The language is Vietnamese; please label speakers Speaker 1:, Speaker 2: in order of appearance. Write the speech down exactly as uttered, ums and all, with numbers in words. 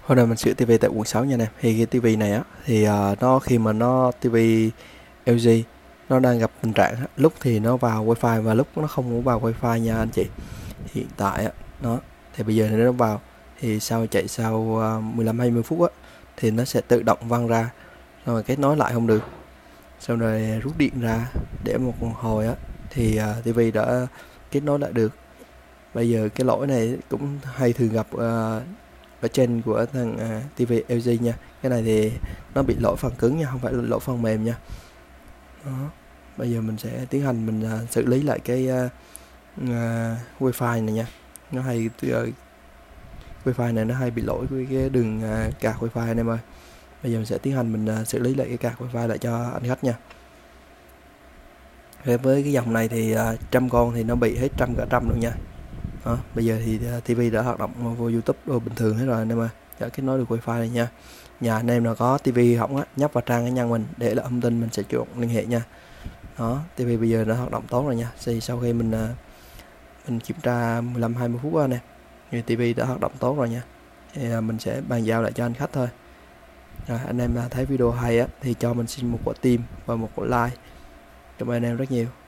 Speaker 1: Hôm nay mình sửa tivi tại quận sáu nha nè. Thì cái tivi này á thì ờ, nó khi mà nó tivi lờ giê nó đang gặp tình trạng á, lúc thì nó vào wifi và lúc nó không có vào wifi nha anh chị. Hiện tại á nó thì bây giờ thì nó vào, thì sau chạy sau uh, mười lăm hai mươi phút á thì nó sẽ tự động văng ra, xong rồi kết nối lại không được, xong rồi rút điện ra để một hồi á thì uh, tivi đã kết nối lại được. Bây giờ cái lỗi này cũng hay thường gặp uh, ở trên của thằng uh, tivi lờ giê nha. Cái này thì nó bị lỗi phần cứng nha, không phải là lỗi phần mềm nha. Đó. Bây giờ mình sẽ tiến hành mình uh, xử lý lại cái uh, uh, wifi này nha. Nó hay uh, wifi này nó hay bị lỗi với cái đường uh, card wifi anh em ơi. Bây giờ mình sẽ tiến hành mình uh, xử lý lại cái card wifi lại cho anh khách nha. Với cái dòng này thì uh, trăm con thì nó bị hết trăm cả trăm luôn nha. Đó, bây giờ thì uh, tivi đã hoạt động vô YouTube đồ bình thường hết rồi anh em ơi. Đã kết nối được wifi này nha. Nhà anh em nào có tivi hỏng á, nhấp vào trang cá nhân mình để là thông tin, mình sẽ chủ động liên hệ nha. Đó, tivi bây giờ đã hoạt động tốt rồi nha. Thì sau khi mình uh, mình kiểm tra mười lăm hai mươi phút đó nè, thì tivi đã hoạt động tốt rồi nha. Thì uh, mình sẽ bàn giao lại cho anh khách thôi. Rồi, anh em thấy video hay á thì cho mình xin một quả tim và một quả like. Cảm ơn anh em rất nhiều.